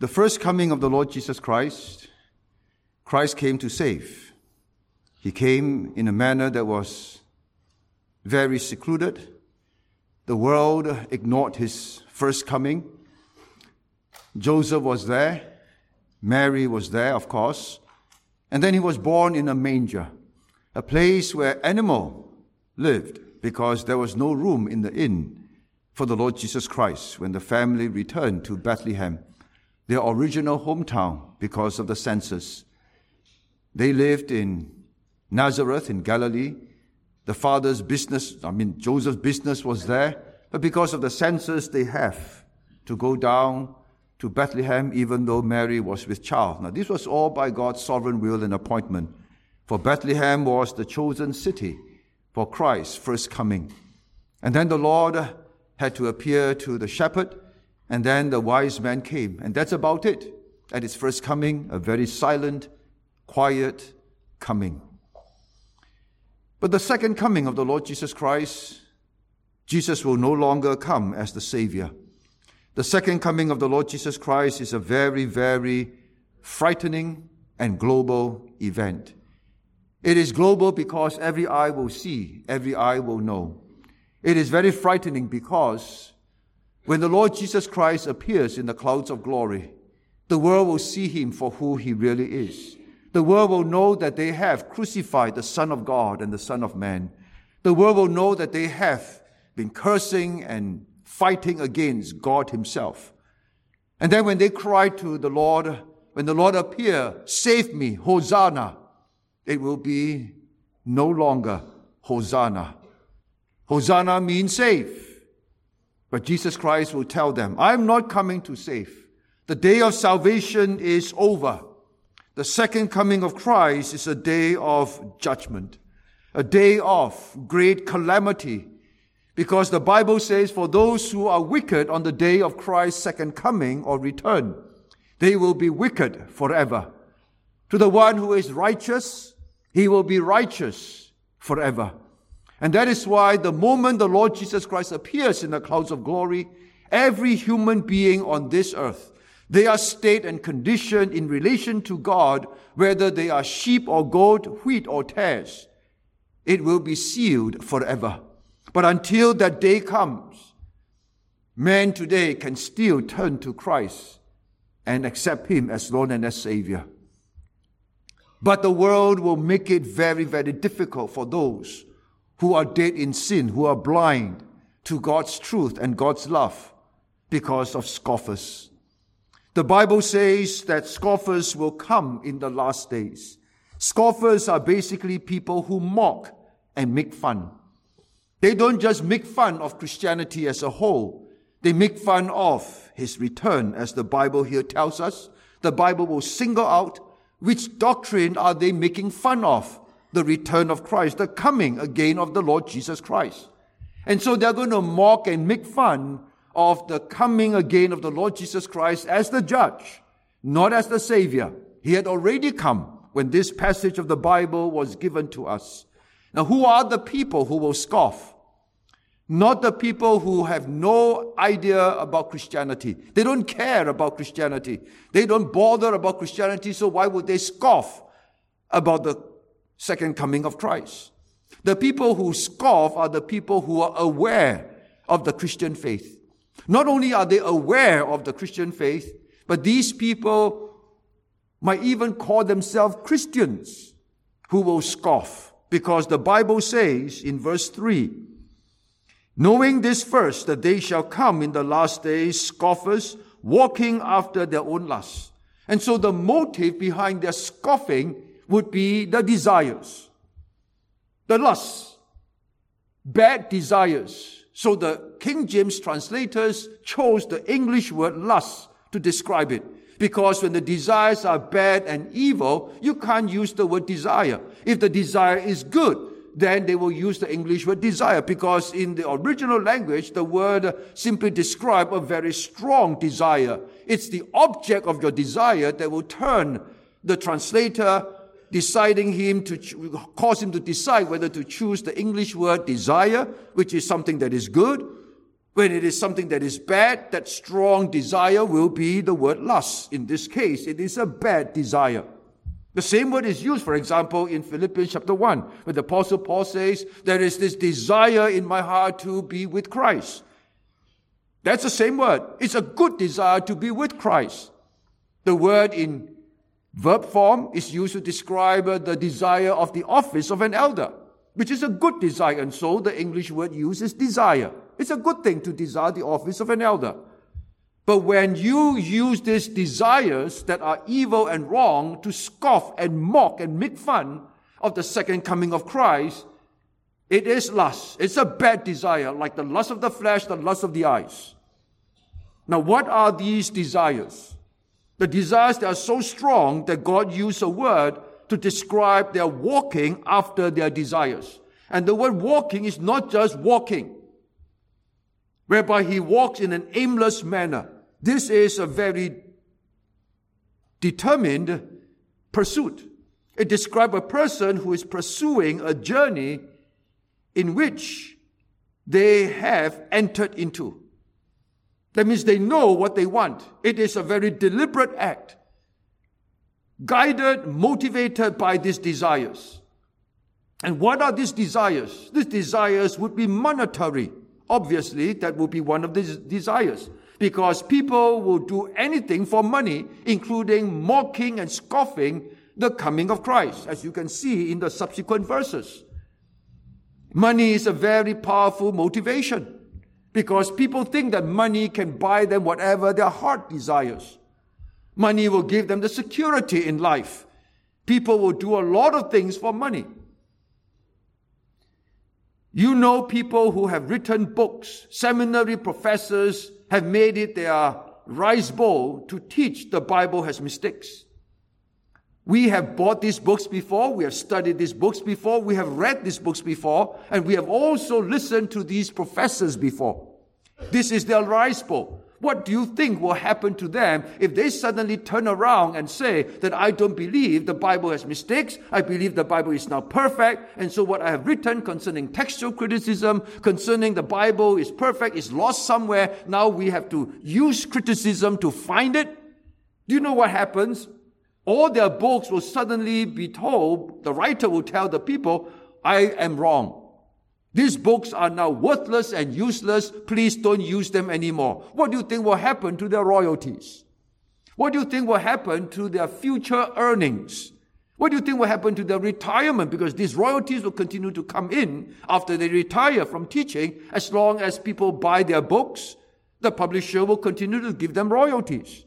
The first coming of the Lord Jesus Christ, Christ came to save. He came in a manner that was very secluded. The world ignored his first coming. Joseph was there. Mary was there, of course. And then he was born in a manger, a place where animals lived because there was no room in the inn for the Lord Jesus Christ when the family returned to Bethlehem, their original hometown, because of the census. They lived in Nazareth in Galilee. The father's business, Joseph's business was there, but because of the census, they have to go down to Bethlehem, even though Mary was with child. Now, this was all by God's sovereign will and appointment, for Bethlehem was the chosen city for Christ's first coming. And then the Lord had to appear to the shepherd, and then the wise men came. And that's about it. At his first coming, a very silent, quiet coming. But the second coming of the Lord Jesus Christ, Jesus will no longer come as the Savior. The second coming of the Lord Jesus Christ is a very, very frightening and global event. It is global because every eye will see, every eye will know. It is very frightening because when the Lord Jesus Christ appears in the clouds of glory, the world will see him for who he really is. The world will know that they have crucified the Son of God and the Son of Man. The world will know that they have been cursing and fighting against God himself. And then when they cry to the Lord, when the Lord appear, save me, Hosanna, it will be no longer Hosanna. Hosanna means save. But Jesus Christ will tell them, I'm not coming to save. The day of salvation is over. The second coming of Christ is a day of judgment, a day of great calamity, because the Bible says for those who are wicked on the day of Christ's second coming or return, they will be wicked forever. To the one who is righteous, he will be righteous forever. And that is why the moment the Lord Jesus Christ appears in the clouds of glory, every human being on this earth, their state and condition in relation to God, whether they are sheep or goat, wheat or tares, it will be sealed forever. But until that day comes, man today can still turn to Christ and accept him as Lord and as Savior. But the world will make it very, very difficult for those who are dead in sin, who are blind to God's truth and God's love because of scoffers. The Bible says that scoffers will come in the last days. Scoffers are basically people who mock and make fun. They don't just make fun of Christianity as a whole. They make fun of his return, as the Bible here tells us. The Bible will single out which doctrine are they making fun of. The return of Christ, the coming again of the Lord Jesus Christ. And so they're going to mock and make fun of the coming again of the Lord Jesus Christ as the judge, not as the Savior. He had already come when this passage of the Bible was given to us. Now, who are the people who will scoff? Not the people who have no idea about Christianity. They don't care about Christianity. They don't bother about Christianity, so why would they scoff about the second coming of Christ? The people who scoff are the people who are aware of the Christian faith. Not only are they aware of the Christian faith, but these people might even call themselves Christians who will scoff, because the Bible says in verse 3, knowing this first, that they shall come in the last days, scoffers, walking after their own lusts. And so the motive behind their scoffing would be the desires, the lusts, bad desires. So the King James translators chose the English word lust to describe it. Because when the desires are bad and evil, you can't use the word desire. If the desire is good, then they will use the English word desire, because in the original language, the word simply describes a very strong desire. It's the object of your desire that will turn the translator, deciding him to cause him to decide whether to choose the English word desire, which is something that is good, When it is something that is bad, that strong desire will be the word lust. In this case, it is a bad desire. The same word is used, for example, in Philippians chapter 1, where the Apostle Paul says, there is this desire in my heart to be with Christ. That's the same word. It's a good desire to be with Christ. The word in verb form is used to describe the desire of the office of an elder, which is a good desire. And so the English word used is desire. It's a good thing to desire the office of an elder. But when you use these desires that are evil and wrong to scoff and mock and make fun of the second coming of Christ, it is lust. It's a bad desire, like the lust of the flesh, the lust of the eyes. Now, what are these desires? The desires that are so strong that God used a word to describe their walking after their desires. And the word walking is not just walking, whereby he walks in an aimless manner. This is a very determined pursuit. It describes a person who is pursuing a journey in which they have entered into. That means they know what they want. It is a very deliberate act, guided, motivated by these desires. And what are these desires? These desires would be monetary. Obviously, that will be one of these desires, because people will do anything for money, including mocking and scoffing the coming of Christ, as you can see in the subsequent verses. Money is a very powerful motivation, because people think that money can buy them whatever their heart desires. Money will give them the security in life. People will do a lot of things for money. You know people who have written books. Seminary professors have made it their rice bowl to teach the Bible has mistakes. We have bought these books before. We have studied these books before. We have read these books before. And we have also listened to these professors before. This is their rice bowl. What do you think will happen to them if they suddenly turn around and say that I don't believe the Bible has mistakes, I believe the Bible is not perfect, and so what I have written concerning textual criticism, concerning the Bible is perfect, is lost somewhere, now we have to use criticism to find it? Do you know what happens? All their books will suddenly be told, the writer will tell the people, I am wrong. These books are now worthless and useless. Please don't use them anymore. What do you think will happen to their royalties? What do you think will happen to their future earnings? What do you think will happen to their retirement? Because these royalties will continue to come in after they retire from teaching. As long as people buy their books, the publisher will continue to give them royalties.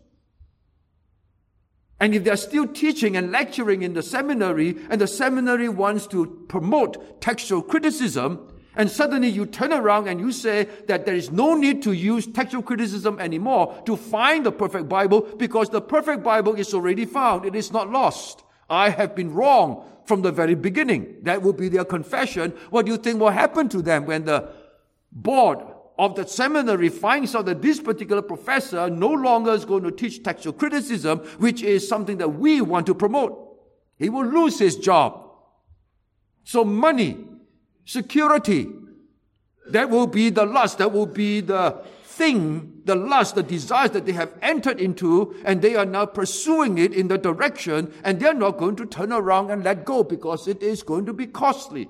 And if they're still teaching and lecturing in the seminary, and the seminary wants to promote textual criticism, and suddenly you turn around and you say that there is no need to use textual criticism anymore to find the perfect Bible, because the perfect Bible is already found. It is not lost. I have been wrong from the very beginning. That will be their confession. What do you think will happen to them when the board of the seminary finds out that this particular professor no longer is going to teach textual criticism, which is something that we want to promote? He will lose his job. So money, security, that will be the lust, that will be the thing, the lust, the desires that they have entered into, and they are now pursuing it in the direction, and they're not going to turn around and let go, because it is going to be costly.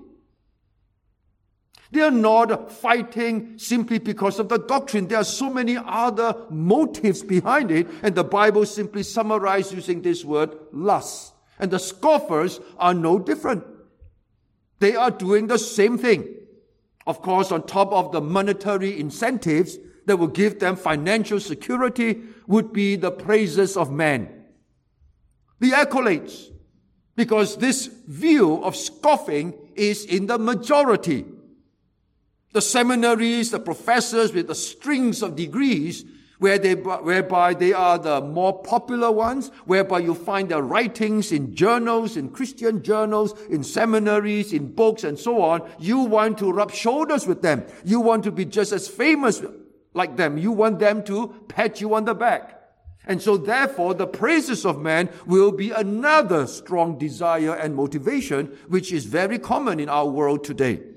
They are not fighting simply because of the doctrine. There are so many other motives behind it, and the Bible simply summarizes using this word, lust. And the scoffers are no different. They are doing the same thing. Of course, on top of the monetary incentives that will give them financial security would be the praises of man, the accolades, because this view of scoffing is in the majority. The seminaries, the professors with the strings of degrees, whereby they are the more popular ones, whereby you find their writings in journals, in Christian journals, in seminaries, in books, and so on. You want to rub shoulders with them. You want to be just as famous like them. You want them to pat you on the back. And so therefore, the praises of man will be another strong desire and motivation, which is very common in our world today.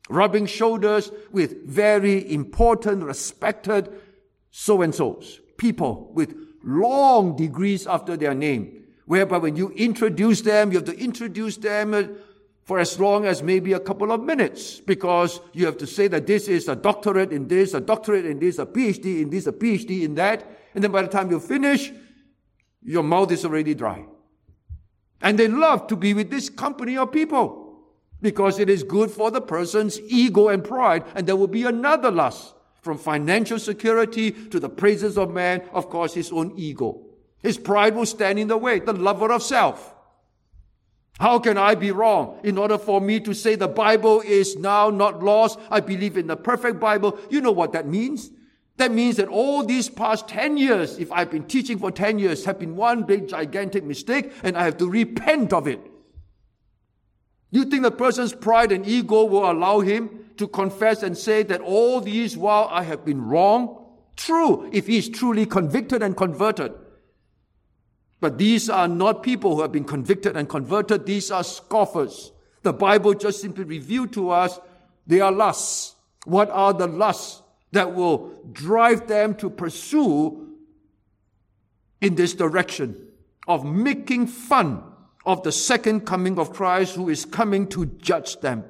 rubbing shoulders with very important, respected so-and-sos, people with long degrees after their name, whereby when you introduce them, you have to introduce them for as long as maybe a couple of minutes, because you have to say that this is a doctorate in this, a doctorate in this, a PhD in this, a PhD in that, and then by the time you finish, your mouth is already dry. And they love to be with this company of people because it is good for the person's ego and pride, and there will be another lust, from financial security to the praises of man, of course, his own ego. His pride will stand in the way, the lover of self. How can I be wrong? In order for me to say the Bible is now not lost, I believe in the perfect Bible. You know what that means? That means that all these past 10 years, if I've been teaching for 10 years, have been one big gigantic mistake, and I have to repent of it. You think the person's pride and ego will allow him to confess and say that all these while I have been wrong? True, if he is truly convicted and converted. But these are not people who have been convicted and converted. These are scoffers. The Bible just simply revealed to us they are lusts. What are the lusts that will drive them to pursue in this direction of making fun of the second coming of Christ, who is coming to judge them?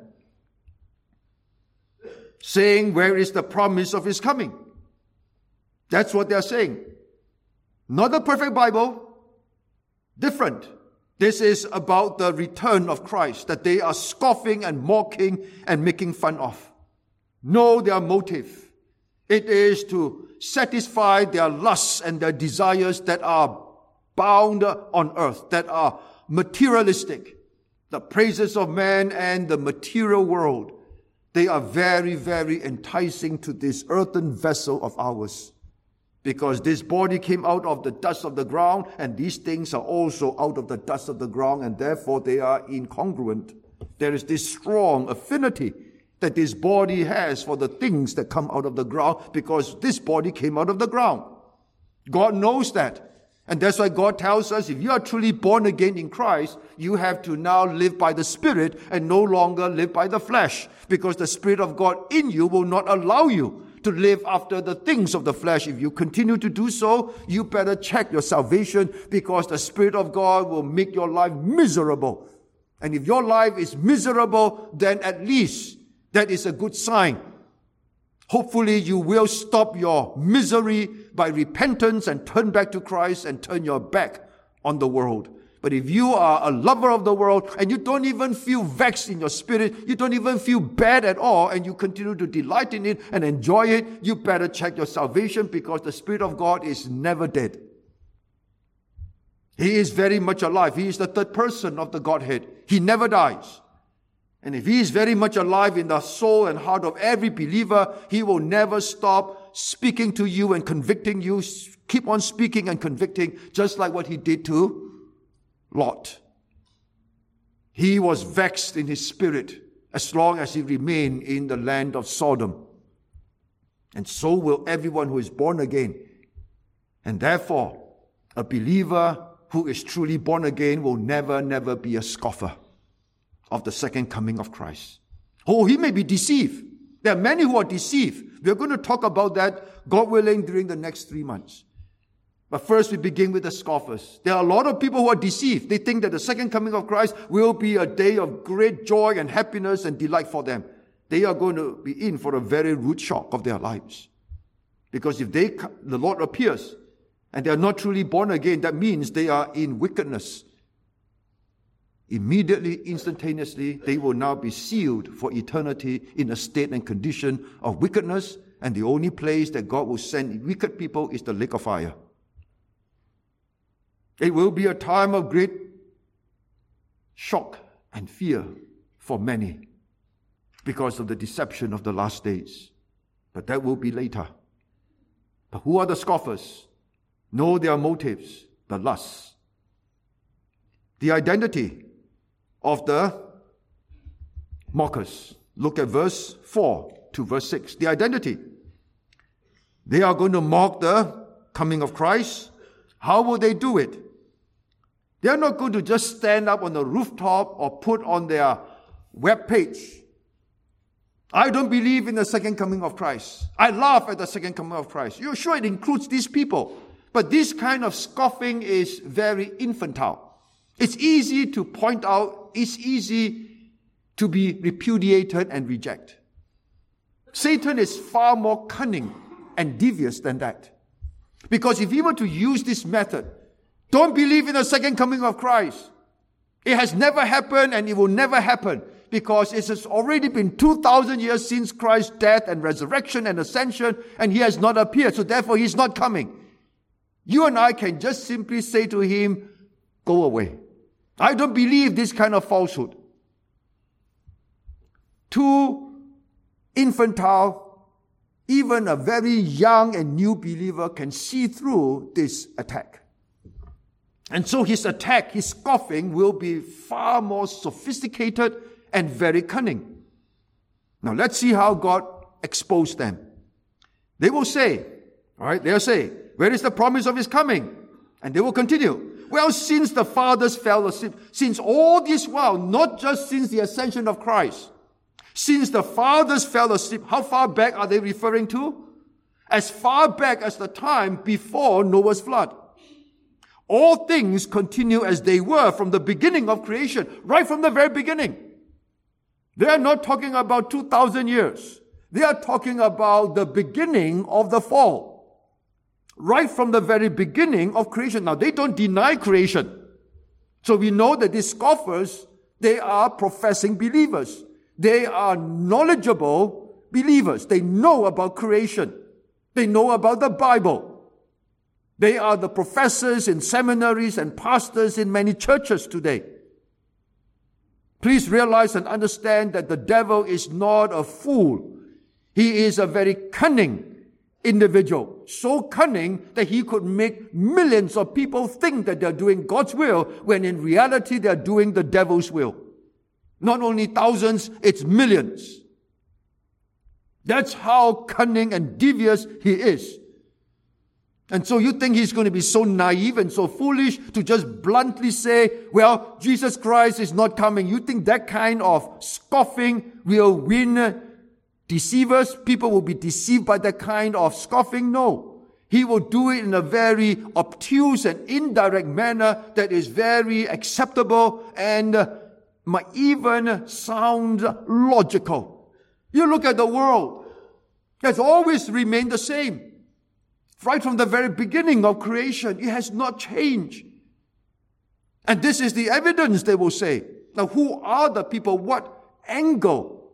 Saying, where is the promise of his coming? That's what they're saying. Not the perfect Bible. Different. This is about the return of Christ that they are scoffing and mocking and making fun of. Know their motive. It is to satisfy their lusts and their desires that are bound on earth, that are materialistic. The praises of man and the material world. They are very, very enticing to this earthen vessel of ours. Because this body came out of the dust of the ground, and these things are also out of the dust of the ground, and therefore they are incongruent. There is this strong affinity that this body has for the things that come out of the ground, because this body came out of the ground. God knows that. And that's why God tells us, if you are truly born again in Christ, you have to now live by the Spirit and no longer live by the flesh, because the Spirit of God in you will not allow you to live after the things of the flesh. If you continue to do so, you better check your salvation, because the Spirit of God will make your life miserable. And if your life is miserable, then at least that is a good sign. Hopefully you will stop your misery by repentance and turn back to Christ and turn your back on the world. But if you are a lover of the world and you don't even feel vexed in your spirit, you don't even feel bad at all, and you continue to delight in it and enjoy it, you better check your salvation, because the Spirit of God is never dead. He is very much alive. He is the third person of the Godhead. He never dies. And if he is very much alive in the soul and heart of every believer, he will never stop speaking to you and convicting you. Keep on speaking and convicting, just like what he did to Lot. He was vexed in his spirit as long as he remained in the land of Sodom. And so will everyone who is born again. And therefore, a believer who is truly born again will never, never be a scoffer of the second coming of Christ. Oh, he may be deceived. There are many who are deceived. We are going to talk about that, God willing, during the next 3 months. But first we begin with the scoffers. There are a lot of people who are deceived. They think that the second coming of Christ will be a day of great joy and happiness and delight for them. They are going to be in for a very rude shock of their lives. Because if the Lord appears and they are not truly born again, that means they are in wickedness. Immediately, instantaneously, they will now be sealed for eternity in a state and condition of wickedness, and the only place that God will send wicked people is the lake of fire. It will be a time of great shock and fear for many because of the deception of the last days. But that will be later. But who are the scoffers? Know their motives, the lusts. The identity of the mockers. Look at verse 4 to verse 6. The identity. They are going to mock the coming of Christ. How will they do it? They are not going to just stand up on the rooftop or put on their web page I don't believe in the second coming of Christ. I laugh at the second coming of Christ. You're sure it includes these people. But this kind of scoffing is very infantile. It's easy to point out. It's easy to be repudiated and rejected. Satan is far more cunning and devious than that. Because if he were to use this method, don't believe in the second coming of Christ. It has never happened and it will never happen. Because it has already been 2,000 years since Christ's death and resurrection and ascension, and he has not appeared, so therefore he's not coming. You and I can just simply say to him, go away. I don't believe this kind of falsehood. Too infantile, even a very young and new believer can see through this attack. And so his attack, his scoffing, will be far more sophisticated and very cunning. Now let's see how God exposed them. They will say, all right, they'll say, where is the promise of his coming? And they will continue. Well, since the fathers fell asleep, since all this while, not just since the ascension of Christ, since the fathers fell asleep, how far back are they referring to? As far back as the time before Noah's flood. All things continue as they were from the beginning of creation, right from the very beginning. They are not talking about 2,000 years. They are talking about the beginning of the fall. Right from the very beginning of creation. Now, they don't deny creation. So we know that these scoffers, they are professing believers. They are knowledgeable believers. They know about creation. They know about the Bible. They are the professors in seminaries and pastors in many churches today. Please realize and understand that the devil is not a fool. He is a very cunning individual. So cunning that he could make millions of people think that they're doing God's will, when in reality they're doing the devil's will. Not only thousands, it's millions. That's how cunning and devious he is. And so you think he's going to be so naive and so foolish to just bluntly say, well, Jesus Christ is not coming. You think that kind of scoffing will win deceivers? People will be deceived by that kind of scoffing? No. He will do it in a very obtuse and indirect manner that is very acceptable and might even sound logical. You look at the world. It has always remained the same. Right from the very beginning of creation, it has not changed. And this is the evidence, they will say. Now, who are the people? What angle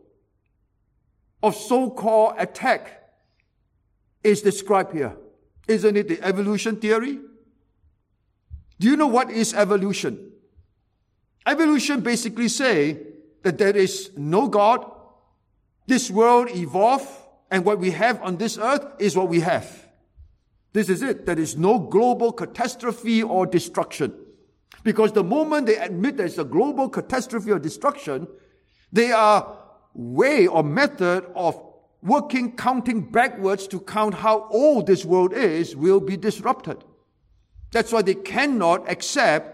of so-called attack is described here? Isn't it the evolution theory? Do you know what is evolution? Evolution basically say that there is no God, this world evolved, and what we have on this earth is what we have. This is it. There is no global catastrophe or destruction. Because the moment they admit there's a global catastrophe or destruction, they are way or method of counting backwards to count how old this world is will be disrupted. That's why they cannot accept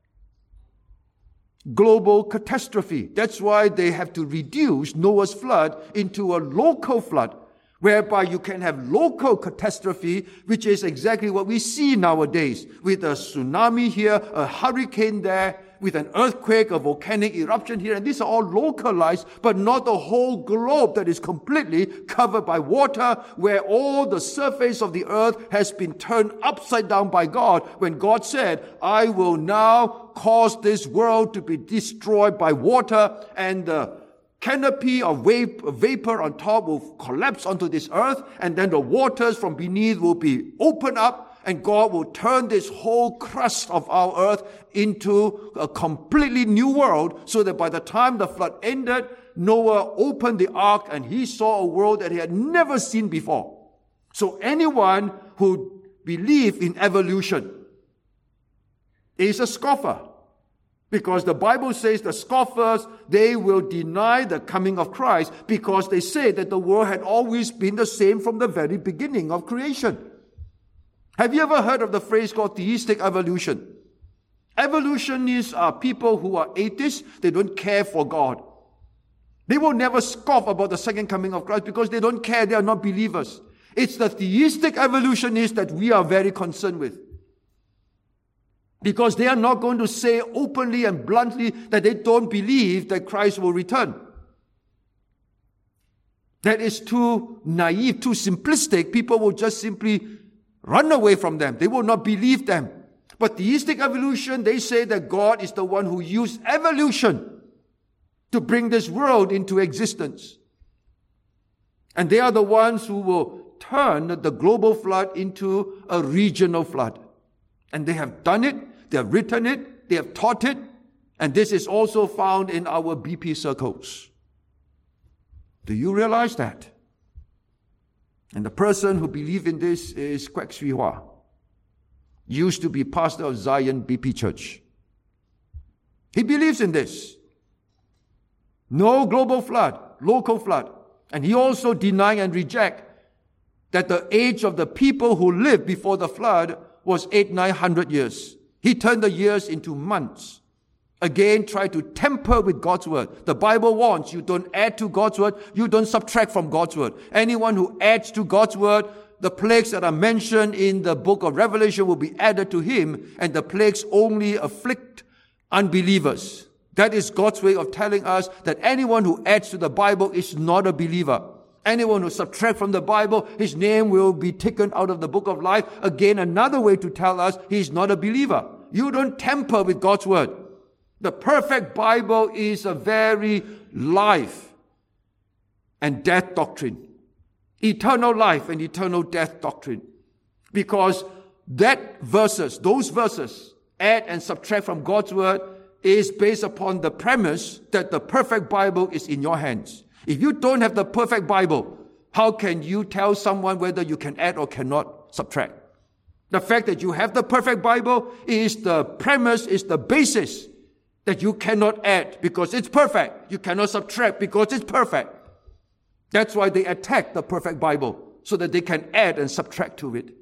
global catastrophe. That's why they have to reduce Noah's flood into a local flood, whereby you can have local catastrophe, which is exactly what we see nowadays, with a tsunami here, a hurricane there, with an earthquake, a volcanic eruption here, and these are all localized, but not the whole globe that is completely covered by water, where all the surface of the earth has been turned upside down by God, when God said, I will now cause this world to be destroyed by water, and the canopy of vapor on top will collapse onto this earth, and then the waters from beneath will be opened up, and God will turn this whole crust of our earth into a completely new world, so that by the time the flood ended, Noah opened the ark and he saw a world that he had never seen before. So anyone who believes in evolution is a scoffer. Because the Bible says the scoffers, they will deny the coming of Christ because they say that the world had always been the same from the very beginning of creation. Have you ever heard of the phrase called theistic evolution? Evolutionists are people who are atheists. They don't care for God. They will never scoff about the second coming of Christ because they don't care. They are not believers. It's the theistic evolutionists that we are very concerned with. Because they are not going to say openly and bluntly that they don't believe that Christ will return. That is too naive, too simplistic. People will just simply run away from them. They will not believe them. But theistic evolution, they say that God is the one who used evolution to bring this world into existence. And they are the ones who will turn the global flood into a regional flood. And they have done it, they have written it, they have taught it, and this is also found in our BP circles. Do you realize that? And the person who believes in this is Kwek Sui Hwa. Used to be pastor of Zion BP Church. He believes in this. No global flood, local flood. And he also deny and reject that the age of the people who lived before the flood was 800-900 years. He turned the years into months. Again, try to tamper with God's word. The Bible warns you don't add to God's word, you don't subtract from God's word. Anyone who adds to God's word, the plagues that are mentioned in the book of Revelation will be added to him, and the plagues only afflict unbelievers. That is God's way of telling us that anyone who adds to the Bible is not a believer. Anyone who subtracts from the Bible, his name will be taken out of the book of life. Again, another way to tell us he is not a believer. You don't tamper with God's word. The perfect Bible is a very life and death doctrine. Eternal life and eternal death doctrine. Because those verses, add and subtract from God's word, is based upon the premise that the perfect Bible is in your hands. If you don't have the perfect Bible, how can you tell someone whether you can add or cannot subtract? The fact that you have the perfect Bible is the premise, is the basis that you cannot add because it's perfect. You cannot subtract because it's perfect. That's why they attack the perfect Bible, so that they can add and subtract to it.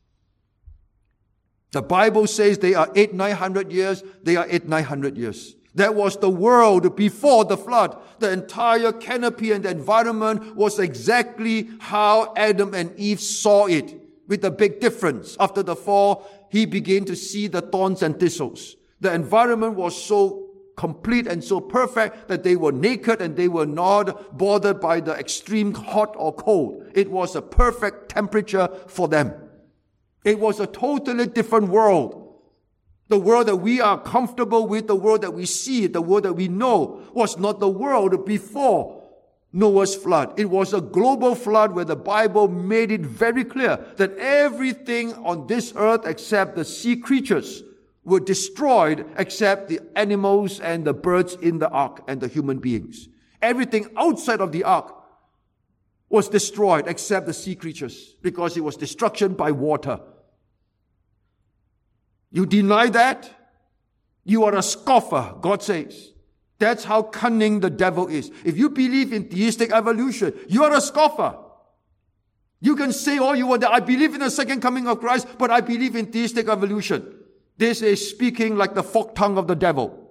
The Bible says they are 800-900 years. They are 800-900 years. That was the world before the flood. The entire canopy and the environment was exactly how Adam and Eve saw it, with a big difference. After the fall, he began to see the thorns and thistles. The environment was so complete and so perfect that they were naked and they were not bothered by the extreme hot or cold. It was a perfect temperature for them. It was a totally different world. The world that we are comfortable with, the world that we see, the world that we know, was not the world before Noah's flood. It was a global flood where the Bible made it very clear that everything on this earth except the sea creatures were destroyed except the animals and the birds in the ark and the human beings. Everything outside of the ark was destroyed except the sea creatures because it was destruction by water. You deny that, you are a scoffer, God says. That's how cunning the devil is. If you believe in theistic evolution, you are a scoffer. You can say all you want, I believe in the second coming of Christ, but I believe in theistic evolution. This is speaking like the forked tongue of the devil.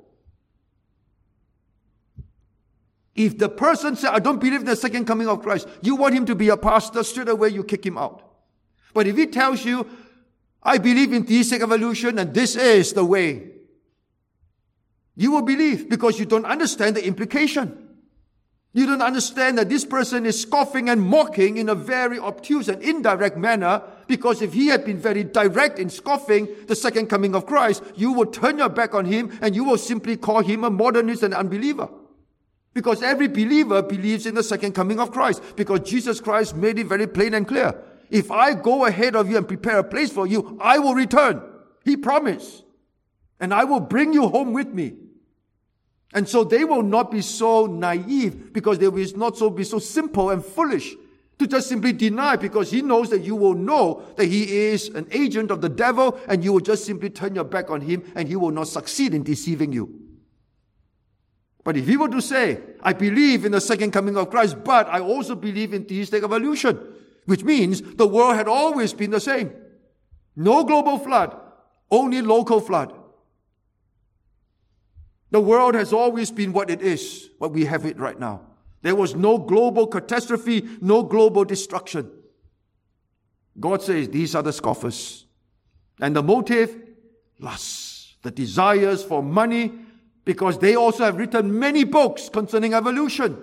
If the person says, I don't believe in the second coming of Christ, you want him to be a pastor, straight away you kick him out. But if he tells you, I believe in theistic evolution and this is the way, you will believe because you don't understand the implication. You don't understand that this person is scoffing and mocking in a very obtuse and indirect manner, because if he had been very direct in scoffing the second coming of Christ, you will turn your back on him and you will simply call him a modernist and unbeliever. Because every believer believes in the second coming of Christ, because Jesus Christ made it very plain and clear. If I go ahead of you and prepare a place for you, I will return. He promised. And I will bring you home with me. And so they will not be so naive, because they will not be so simple and foolish to just simply deny, because he knows that you will know that he is an agent of the devil, and you will just simply turn your back on him and he will not succeed in deceiving you. But if he were to say, I believe in the second coming of Christ, but I also believe in theistic evolution, which means the world had always been the same. No global flood, only local flood. The world has always been what it is, what we have it right now. There was no global catastrophe, no global destruction. God says these are the scoffers. And the motive? Lust. The desires for money, because they also have written many books concerning evolution.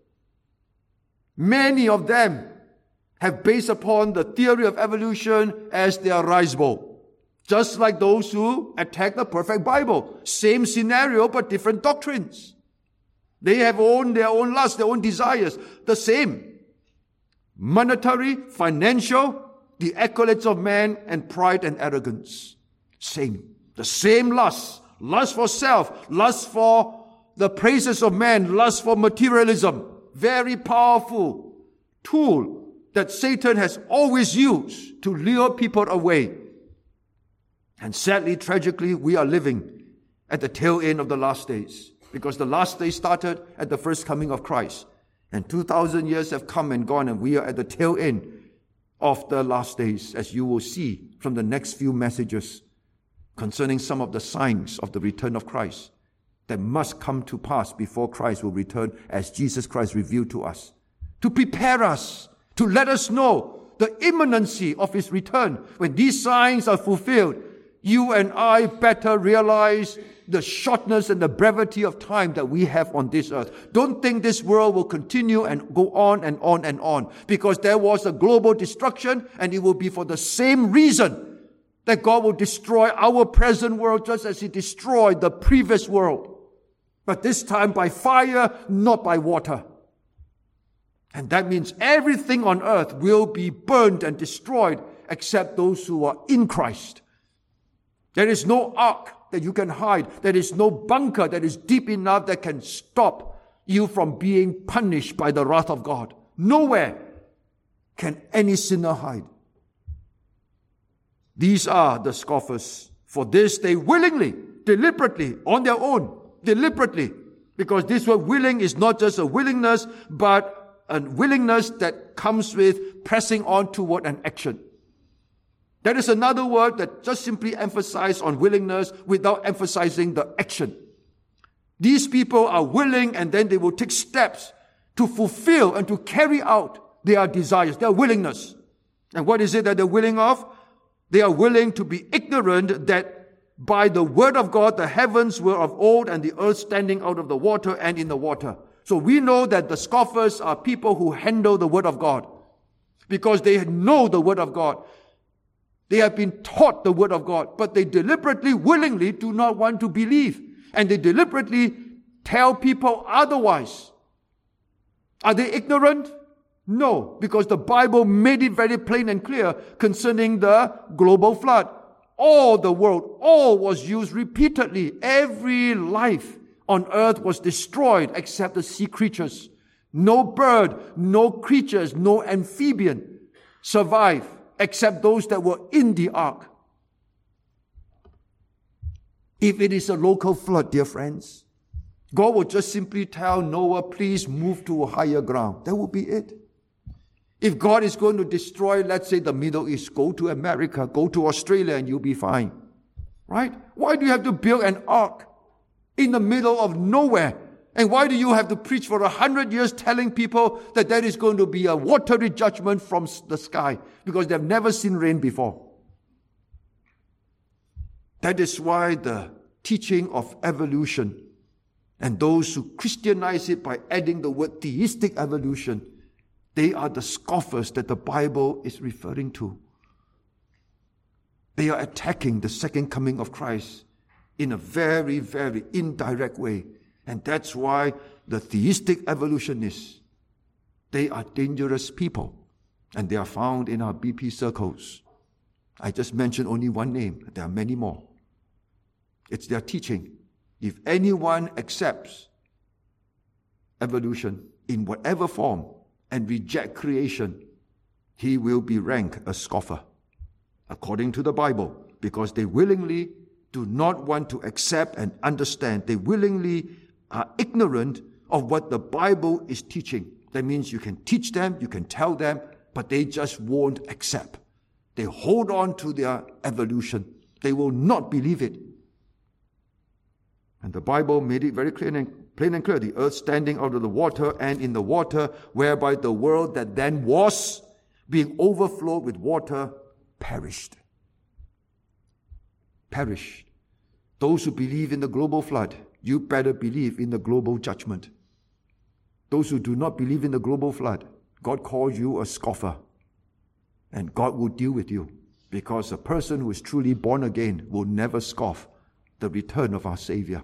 Many of them have based upon the theory of evolution as their risible. Just like those who attack the perfect Bible. Same scenario, but different doctrines. They have their own lusts, their own desires. The same. Monetary, financial, the accolades of man, and pride and arrogance. Same. The same lust. Lust for self. Lust for the praises of man. Lust for materialism. Very powerful tool that Satan has always used to lure people away. And sadly, tragically, we are living at the tail end of the last days. Because the last days started at the first coming of Christ. And 2,000 years have come and gone, and we are at the tail end of the last days, as you will see from the next few messages concerning some of the signs of the return of Christ that must come to pass before Christ will return, as Jesus Christ revealed to us, to prepare us, to let us know the imminency of His return. When these signs are fulfilled, you and I better realize the shortness and the brevity of time that we have on this earth. Don't think this world will continue and go on and on and on, because there was a global destruction, and it will be for the same reason that God will destroy our present world just as He destroyed the previous world. But this time by fire, not by water. And that means everything on earth will be burned and destroyed except those who are in Christ. There is no ark that you can hide. There is no bunker that is deep enough that can stop you from being punished by the wrath of God. Nowhere can any sinner hide. These are the scoffers. For this they willingly, deliberately, on their own, deliberately, because this word willing is not just a willingness, but a willingness that comes with pressing on toward an action. That is another word that just simply emphasizes on willingness without emphasizing the action. These people are willing, and then they will take steps to fulfill and to carry out their desires, their willingness. And what is it that they're willing of? They are willing to be ignorant that by the word of God, the heavens were of old, and the earth standing out of the water and in the water. So we know that the scoffers are people who handle the word of God, because they know the word of God. They have been taught the word of God, but they deliberately, willingly do not want to believe. And they deliberately tell people otherwise. Are they ignorant? No, because the Bible made it very plain and clear concerning the global flood. All the world, all was used repeatedly. Every life on earth was destroyed except the sea creatures. No bird, no creatures, no amphibian survived, except those that were in the ark. If it is a local flood, dear friends, God will just simply tell Noah, please move to a higher ground. That will be it. If God is going to destroy, let's say, the Middle East, go to America, go to Australia, and you'll be fine. Right? Why do you have to build an ark in the middle of nowhere? And why do you have to preach for 100 years telling people that there is going to be a watery judgment from the sky? Because they've never seen rain before. That is why the teaching of evolution, and those who Christianize it by adding the word theistic evolution, they are the scoffers that the Bible is referring to. They are attacking the second coming of Christ in a very, very indirect way. And that's why the theistic evolutionists, they are dangerous people. And they are found in our BP circles. I just mentioned only one name. There are many more. It's their teaching. If anyone accepts evolution in whatever form and reject creation, he will be ranked a scoffer, according to the Bible, because they willingly do not want to accept and understand. They willingly are ignorant of what the Bible is teaching. That means you can teach them, you can tell them, but they just won't accept. They hold on to their evolution. They will not believe it. And the Bible made it very plain and clear. The earth standing out of the water and in the water, whereby the world that then was, being overflowed with water, perished. Perished. Those who believe in the global flood, you better believe in the global judgment. Those who do not believe in the global flood, God calls you a scoffer. And God will deal with you, because a person who is truly born again will never scoff the return of our Savior.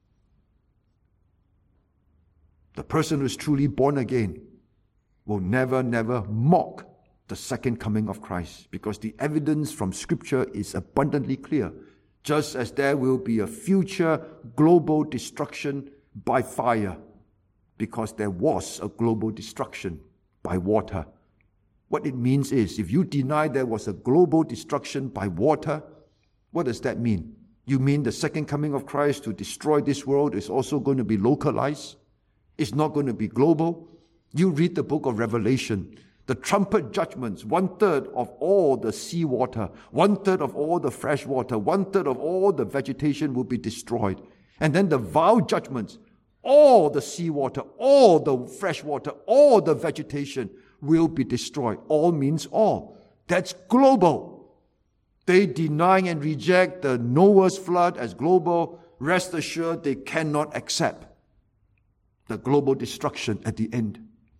The person who is truly born again will never mock the second coming of Christ, because the evidence from Scripture is abundantly clear. Just as there will be a future global destruction by fire, because there was a global destruction by water. What it means is, if you deny there was a global destruction by water, what does that mean? You mean the second coming of Christ to destroy this world is also going to be localized? It's not going to be global? You read the book of Revelation, the trumpet judgments, 1/3 of all the seawater, 1/3 of all the fresh water, 1/3 of all the vegetation will be destroyed. And then the vial judgments, all the seawater, all the fresh water, all the vegetation will be destroyed. All means all. That's global. They deny and reject the Noah's flood as global. Rest assured they cannot accept the global destruction at the end.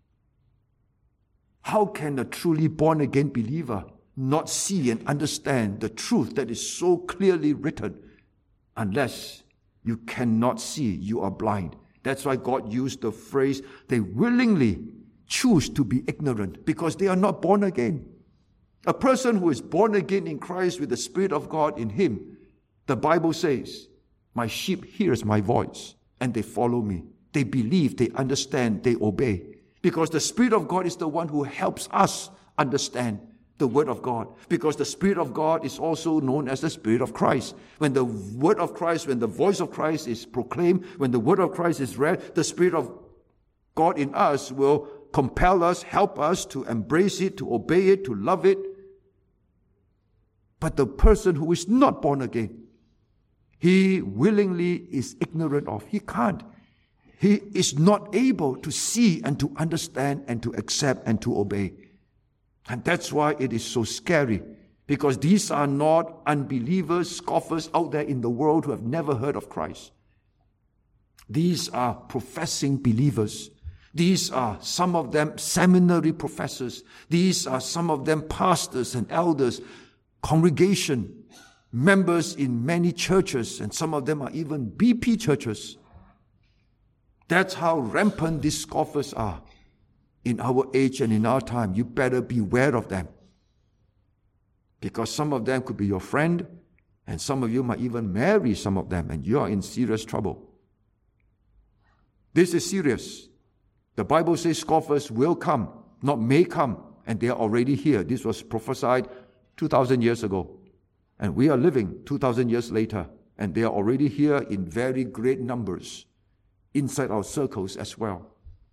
How can a truly born-again believer not see and understand the truth that is so clearly written? Unless you cannot see, you are blind. That's why God used the phrase, they willingly choose to be ignorant because they are not born again. A person who is born again in Christ with the Spirit of God in him, the Bible says, my sheep hears my voice and they follow me. They believe, they understand, they obey. Because the Spirit of God is the one who helps us understand the Word of God. Because the Spirit of God is also known as the Spirit of Christ. When the Word of Christ, when the voice of Christ is proclaimed, when the Word of Christ is read, the Spirit of God in us will compel us, help us to embrace it, to obey it, to love it. But the person who is not born again, he willingly is ignorant of. He can't. He is not able to see and to understand and to accept and to obey. And that's why it is so scary. Because these are not unbelievers, scoffers out there in the world who have never heard of Christ. These are professing believers. These are some of them seminary professors. These are some of them pastors and elders, congregation, members in many churches, and some of them are even BP churches. That's how rampant these scoffers are in our age and in our time. You better beware of them. Because some of them could be your friend, and some of you might even marry some of them, and you are in serious trouble. This is serious. The Bible says scoffers will come, not may come, and they are already here. This was prophesied 2,000 years ago. And we are living 2,000 years later, and they are already here in very great numbers inside our circles as well.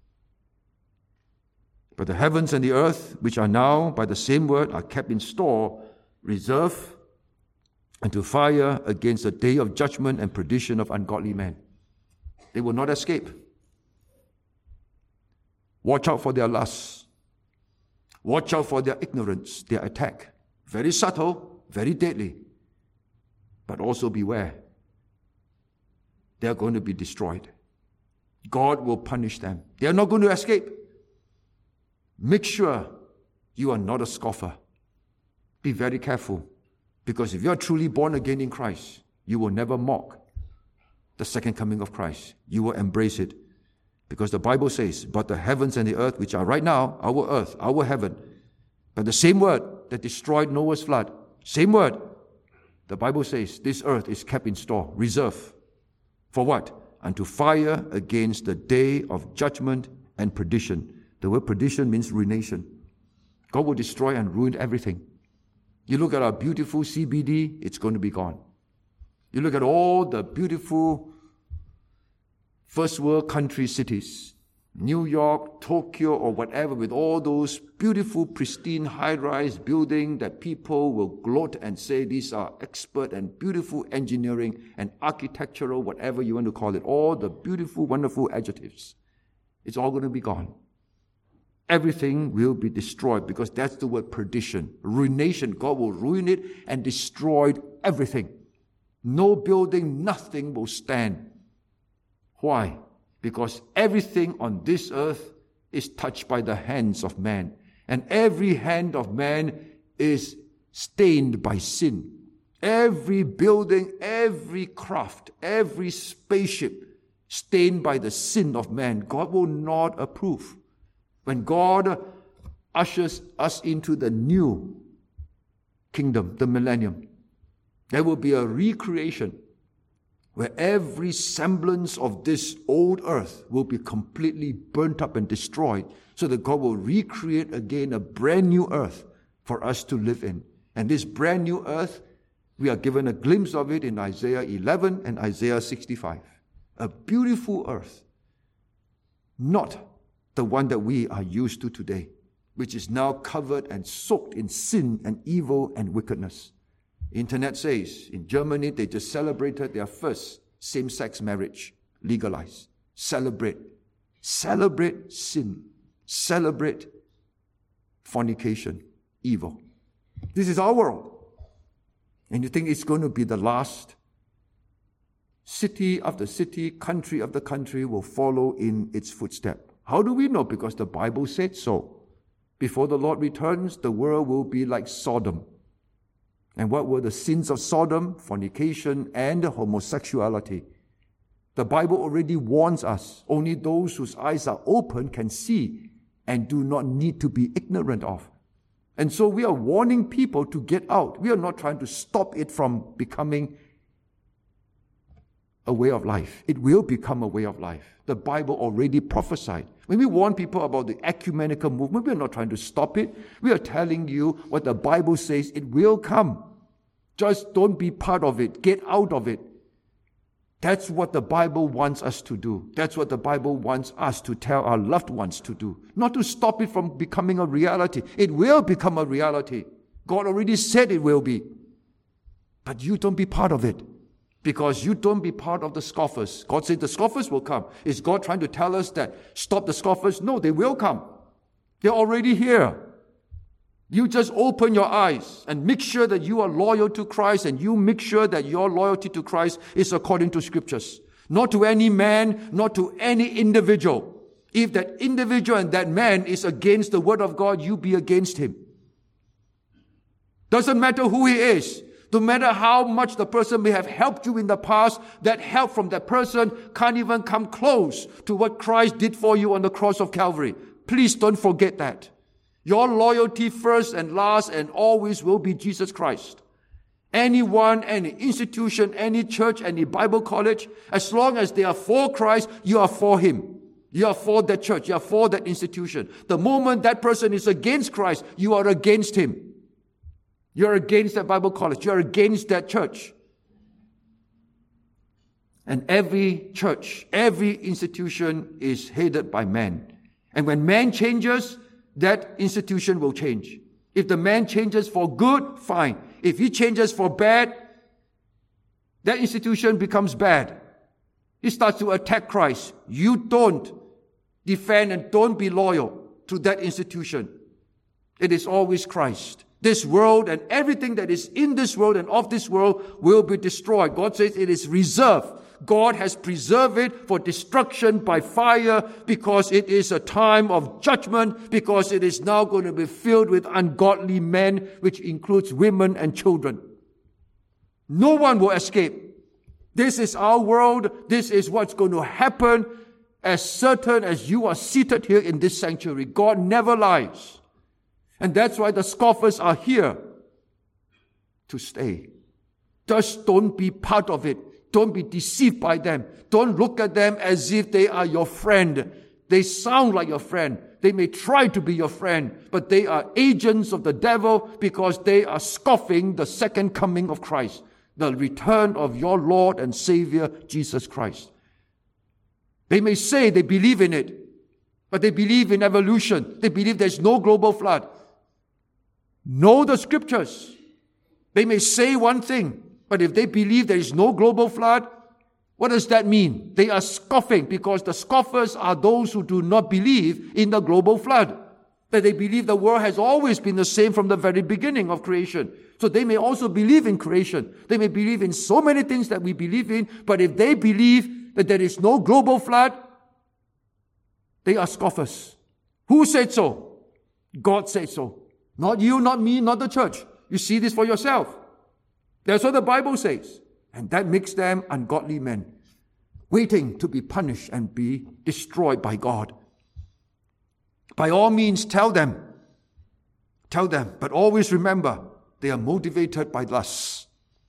But the heavens and the earth, which are now by the same word, are kept in store, reserved unto fire against the day of judgment and perdition of ungodly men. They will not escape. Watch out for their lusts. Watch out for their ignorance, their attack. Very subtle, very deadly. But also beware. They are going to be destroyed. God will punish them. They are not going to escape. Make sure you are not a scoffer. Be very careful. Because if you are truly born again in Christ, you will never mock the second coming of Christ. You will embrace it. Because the Bible says, but the heavens and the earth, which are right now, our earth, our heaven, but the same word that destroyed Noah's flood, same word, the Bible says, this earth is kept in store, reserved. For what? Unto fire against the day of judgment and perdition. The word perdition means ruination. God will destroy and ruin everything. You look at our beautiful CBD, it's going to be gone. You look at all the beautiful first world country cities, New York, Tokyo, or whatever, with all those beautiful, pristine, high-rise buildings that people will gloat and say these are expert and beautiful engineering and architectural, whatever you want to call it, all the beautiful, wonderful adjectives. It's all going to be gone. Everything will be destroyed, because that's the word perdition. Ruination. God will ruin it and destroy everything. No building, nothing will stand. Why? Because everything on this earth is touched by the hands of man. And every hand of man is stained by sin. Every building, every craft, every spaceship stained by the sin of man. God will not approve. When God ushers us into the new kingdom, the millennium, there will be a recreation where every semblance of this old earth will be completely burnt up and destroyed, so that God will recreate again a brand new earth for us to live in. And this brand new earth, we are given a glimpse of it in Isaiah 11 and Isaiah 65. A beautiful earth, not the one that we are used to today, which is now covered and soaked in sin and evil and wickedness. Internet says, in Germany, they just celebrated their first same-sex marriage legalized. Celebrate sin. Celebrate fornication, evil. This is our world. And you think it's going to be the last? City after city, country after country will follow in its footsteps. How do we know? Because the Bible said so. Before the Lord returns, the world will be like Sodom. And what were the sins of Sodom? Fornication and homosexuality. The Bible already warns us. Only those whose eyes are open can see and do not need to be ignorant of. And so we are warning people to get out. We are not trying to stop it from becoming a way of life. It will become a way of life. The Bible already prophesied. When we warn people about the ecumenical movement, we are not trying to stop it. We are telling you what the Bible says. It will come. Just don't be part of it. Get out of it. That's what the Bible wants us to do. That's what the Bible wants us to tell our loved ones to do. Not to stop it from becoming a reality. It will become a reality. God already said it will be. But you don't be part of it. Because you don't be part of the scoffers. God said the scoffers will come. Is God trying to tell us that stop the scoffers? No, they will come. They're already here. You just open your eyes and make sure that you are loyal to Christ, and you make sure that your loyalty to Christ is according to Scriptures. Not to any man, not to any individual. If that individual and that man is against the Word of God, you be against him. Doesn't matter who he is. No matter how much the person may have helped you in the past, that help from that person can't even come close to what Christ did for you on the cross of Calvary. Please don't forget that. Your loyalty first and last and always will be Jesus Christ. Anyone, any institution, any church, any Bible college, as long as they are for Christ, you are for Him. You are for that church. You are for that institution. The moment that person is against Christ, you are against him. You're against that Bible college. You're against that church. And every church, every institution is headed by man. And when man changes, that institution will change. If the man changes for good, fine. If he changes for bad, that institution becomes bad. He starts to attack Christ. You don't defend and don't be loyal to that institution. It is always Christ. This world and everything that is in this world and of this world will be destroyed. God says it is reserved. God has preserved it for destruction by fire because it is a time of judgment, because it is now going to be filled with ungodly men, which includes women and children. No one will escape. This is our world. This is what's going to happen, as certain as you are seated here in this sanctuary. God never lies. And that's why the scoffers are here to stay. Just don't be part of it. Don't be deceived by them. Don't look at them as if they are your friend. They sound like your friend. They may try to be your friend, but they are agents of the devil because they are scoffing the second coming of Christ, the return of your Lord and Savior, Jesus Christ. They may say they believe in it, but they believe in evolution. They believe there's no global flood. Know the scriptures. They may say one thing, but if they believe there is no global flood, what does that mean? They are scoffing, because the scoffers are those who do not believe in the global flood. That they believe the world has always been the same from the very beginning of creation. So they may also believe in creation. They may believe in so many things that we believe in, but if they believe that there is no global flood, they are scoffers. Who said so? God said so. Not you, not me, not the church. You see this for yourself. That's what the Bible says. And that makes them ungodly men, waiting to be punished and be destroyed by God. By all means, tell them, but always remember, they are motivated by lust.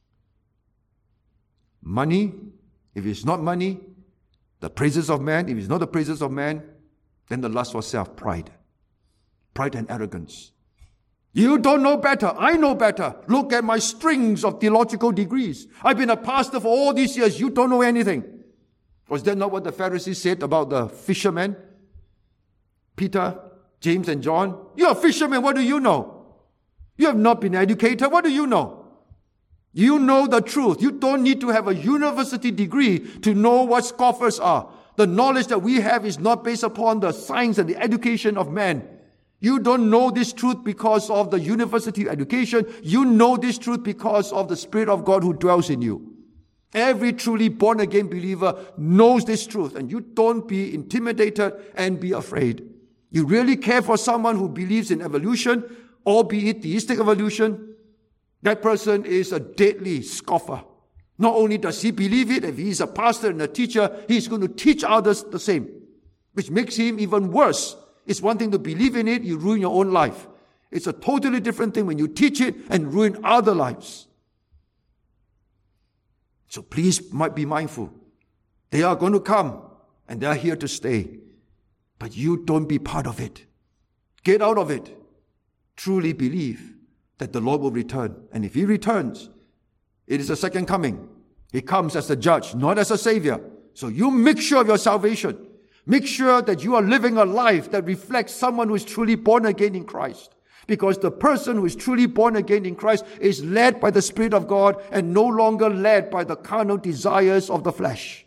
Money, if it's not money, the praises of man, if it's not the praises of man, then the lust for self, pride and arrogance. You don't know better. I know better. Look at my strings of theological degrees. I've been a pastor for all these years. You don't know anything. Was that not what the Pharisees said about the fishermen? Peter, James, and John. You're a fisherman. What do you know? You have not been educated. What do you know? You know the truth. You don't need to have a university degree to know what scoffers are. The knowledge that we have is not based upon the science and the education of man. You don't know this truth because of the university education. You know this truth because of the Spirit of God who dwells in you. Every truly born-again believer knows this truth, and you don't be intimidated and be afraid. You really care for someone who believes in evolution, albeit theistic evolution. That person is a deadly scoffer. Not only does he believe it, if he's a pastor and a teacher, he's going to teach others the same, which makes him even worse. It's one thing to believe in it, you ruin your own life. It's a totally different thing when you teach it and ruin other lives. So please be mindful. They are going to come and they are here to stay. But you don't be part of it. Get out of it. Truly believe that the Lord will return. And if He returns, it is a second coming. He comes as a judge, not as a savior. So you make sure of your salvation. Make sure that you are living a life that reflects someone who is truly born again in Christ. Because the person who is truly born again in Christ is led by the Spirit of God and no longer led by the carnal desires of the flesh.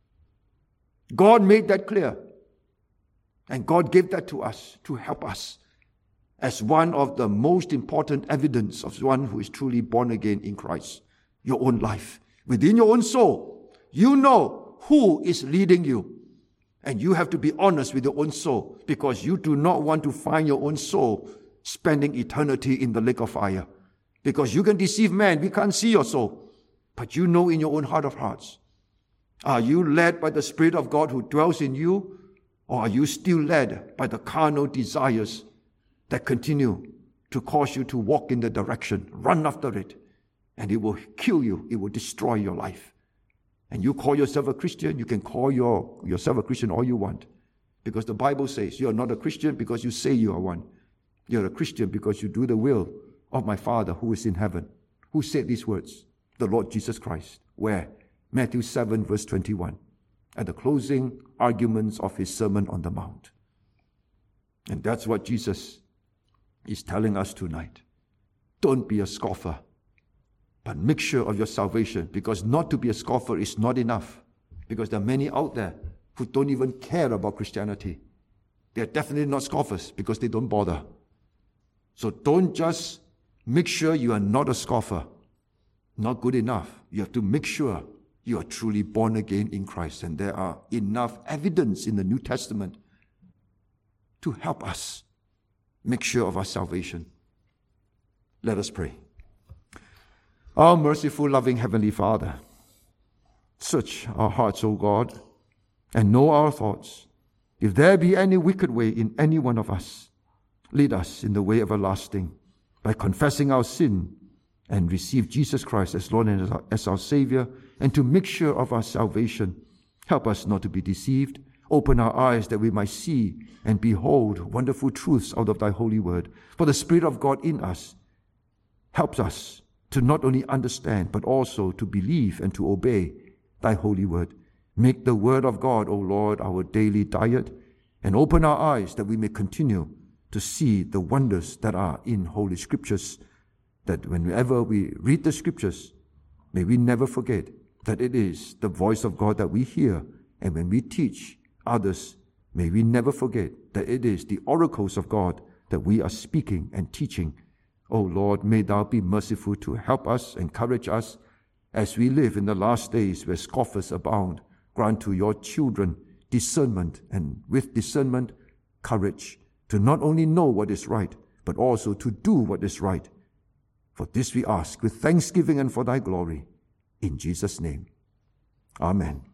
God made that clear. And God gave that to us to help us as one of the most important evidence of one who is truly born again in Christ. Your own life. Within your own soul, you know who is leading you. And you have to be honest with your own soul, because you do not want to find your own soul spending eternity in the lake of fire. Because you can deceive man. We can't see your soul. But you know in your own heart of hearts. Are you led by the Spirit of God who dwells in you? Or are you still led by the carnal desires that continue to cause you to walk in the direction, run after it, and it will kill you. It will destroy your life. And you call yourself a Christian, you can call yourself a Christian all you want. Because the Bible says you are not a Christian because you say you are one. You're a Christian because you do the will of my Father who is in heaven. Who said these words? The Lord Jesus Christ. Where? Matthew 7 verse 21. At the closing arguments of His Sermon on the Mount. And that's what Jesus is telling us tonight. Don't be a scoffer. But make sure of your salvation, because not to be a scoffer is not enough. Because there are many out there who don't even care about Christianity. They are definitely not scoffers because they don't bother. So don't just make sure you are not a scoffer. Not good enough. You have to make sure you are truly born again in Christ. And there are enough evidence in the New Testament to help us make sure of our salvation. Let us pray. Our merciful, loving Heavenly Father, search our hearts, O God, and know our thoughts. If there be any wicked way in any one of us, lead us in the way everlasting by confessing our sin and receive Jesus Christ as Lord and as our Savior, and to make sure of our salvation. Help us not to be deceived. Open our eyes that we might see and behold wonderful truths out of Thy holy word. For the Spirit of God in us helps us to not only understand, but also to believe and to obey Thy holy word. Make the word of God, O Lord, our daily diet, and open our eyes that we may continue to see the wonders that are in Holy Scriptures, that whenever we read the Scriptures, may we never forget that it is the voice of God that we hear, and when we teach others, may we never forget that it is the oracles of God that we are speaking and teaching. Oh Lord, may thou be merciful to help us, encourage us, as we live in the last days where scoffers abound. Grant to your children discernment, and with discernment, courage, to not only know what is right, but also to do what is right. For this we ask with thanksgiving and for thy glory. In Jesus' name. Amen.